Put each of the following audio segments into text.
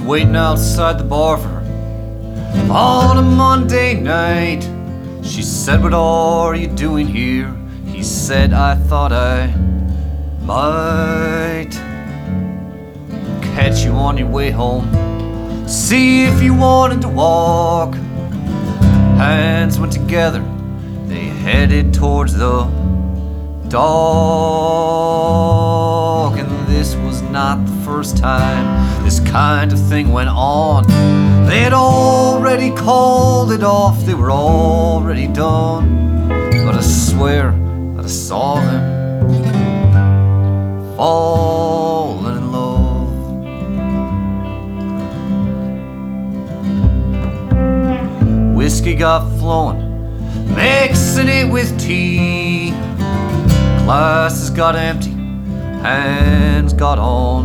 waiting outside the bar for her on a Monday night. She said, "What are you doing here?" He said, "I thought I might catch you on your way home, see if you wanted to walk." Hands went together, they headed towards the dock. And this was not the first time this kind of thing went on. They had already called it off, they were already done. But I swear that I saw them falling in love. Whiskey got flowing, mixing it with tea. Glasses got empty, hands got on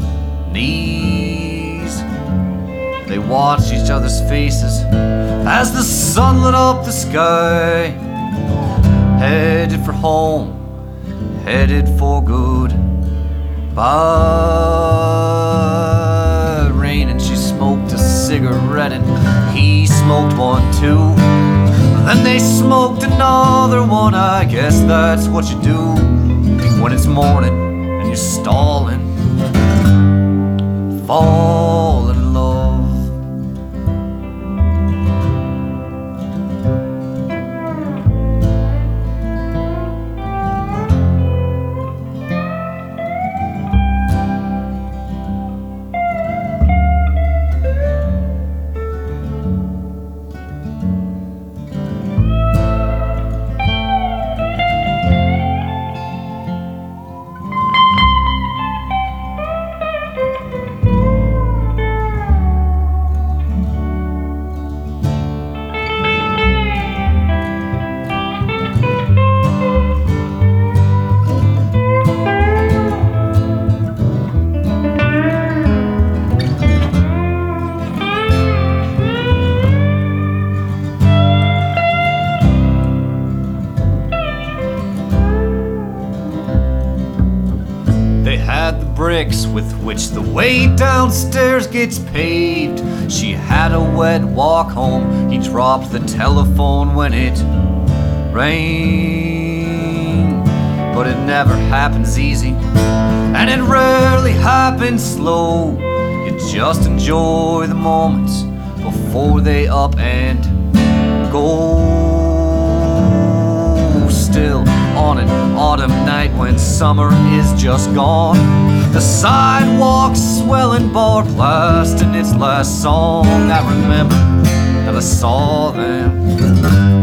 knees. They watched each other's faces as the sun lit up the sky. Headed for home, headed for good. By rain, and she smoked a cigarette and he smoked one too. Then they smoked another one. I guess that's what you do when it's morning and you're stalling, falling in love. They had the bricks with which the way downstairs gets paved. She had a wet walk home. He dropped the telephone when it rained. But it never happens easy, and it rarely happens slow. You just enjoy the moments before they up and go. Still on an autumn night when summer is just gone, the sidewalks swelling bar blasting its last song. I remember that I saw them